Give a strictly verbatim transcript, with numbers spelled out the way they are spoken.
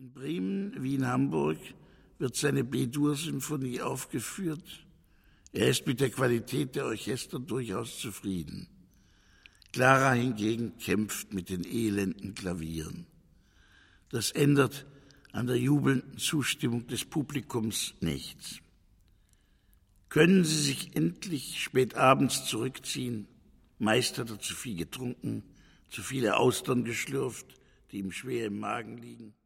In Bremen wie in Hamburg wird seine B-Dur-Symphonie aufgeführt. Er ist mit der Qualität der Orchester durchaus zufrieden. Clara hingegen kämpft mit den elenden Klavieren. Das ändert an der jubelnden Zustimmung des Publikums nichts. Können Sie sich endlich spät abends zurückziehen? Meist hat er zu viel getrunken, zu viele Austern geschlürft, die ihm schwer im Magen liegen.